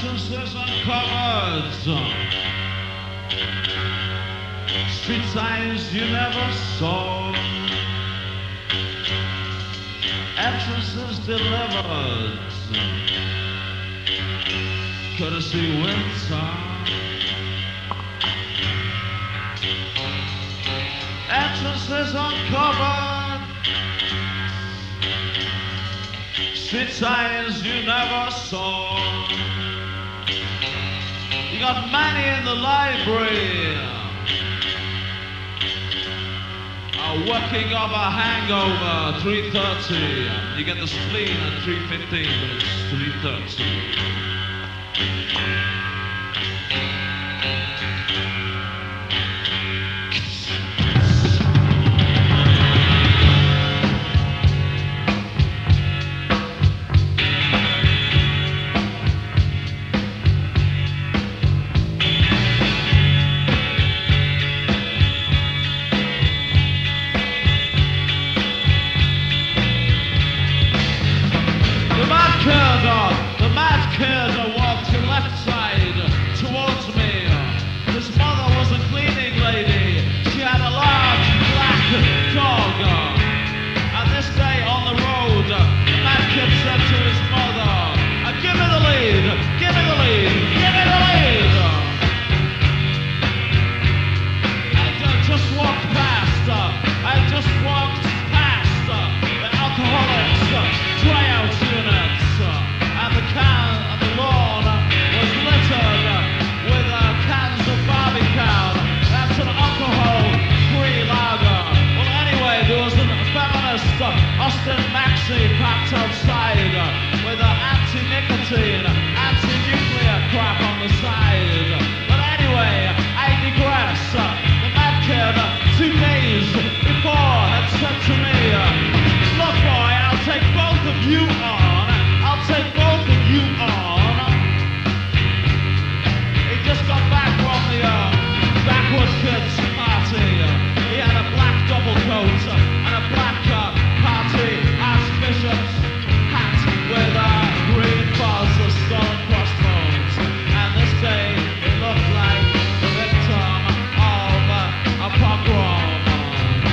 Entrances uncovered. Street signs you never saw. Entrances delivered. Courtesy Windsor. Entrances uncovered. Street signs you never saw. You got money in the library. Working off a hangover, 3:30. You get the spleen at 3:15, but it's 3:30. The mad kid walked to left side towards me. His mother was a cleaning lady. She had a large black dog. And this day on the road, the mad kid said to his mother, give me the lead, give me the lead, give me the lead. I just walked past, the alcoholics tryout units. And the lawn was littered with cans of Barbican. That's an alcohol-free lager. Well, anyway, there was a feminist Austin Maxey packed outside with anti-nicotine, anti-nuclear crap on the side. But anyway, I digress. The mad kid, 2 days before, had said to me, look, boy, I'll take both of you on. I'll take both of you on. He just got back from the Backward Kids party. He had a black double coat and a black party archbishop's hat with green fuzz, skull and crossbones. And this day it looked like the victim of a pogrom.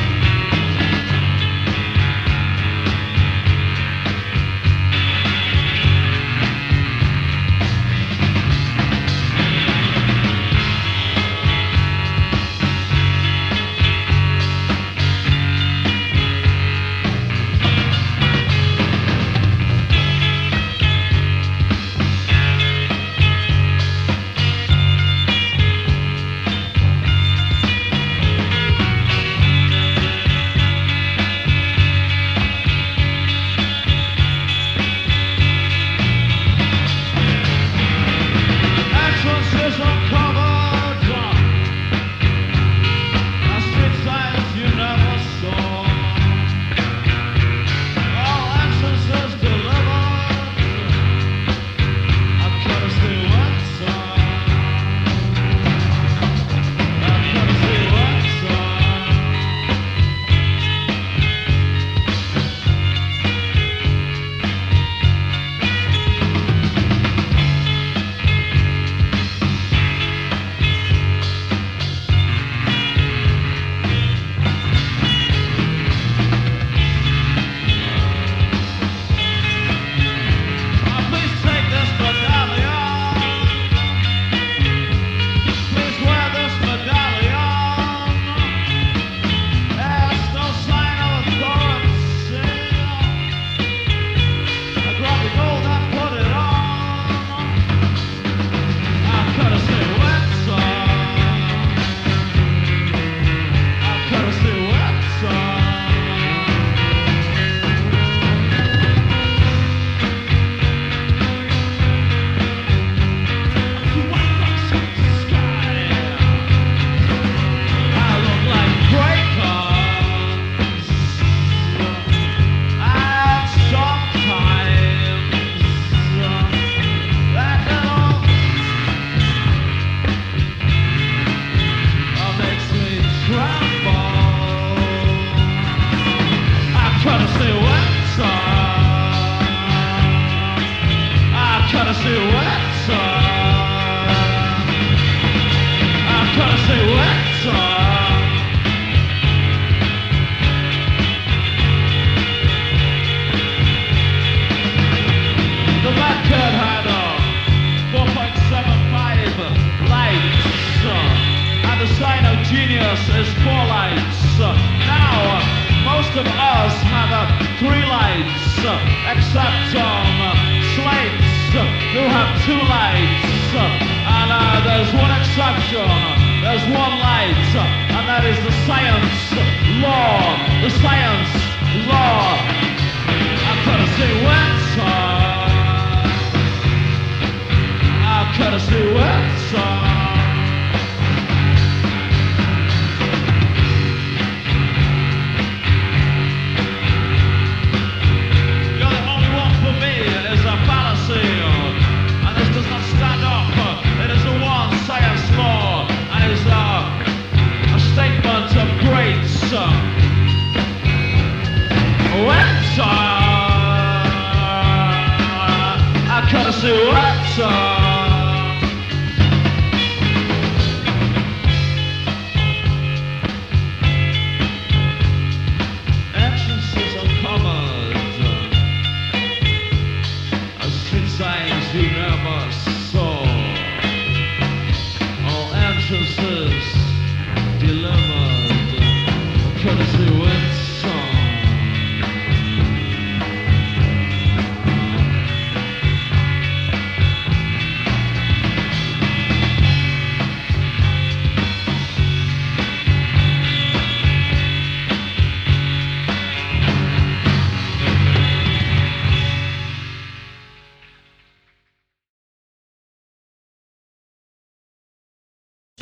Atlantis is 4 lights. Now, most of us have 3 lights, except slates who have 2 lights. And there's one exception. There's 1 light, and that is the science law. The science law. I couldn't see winter. I couldn't see winter. And this does not stand up. It is a one science law, and it is a statement of great winter. I couldn't see winter.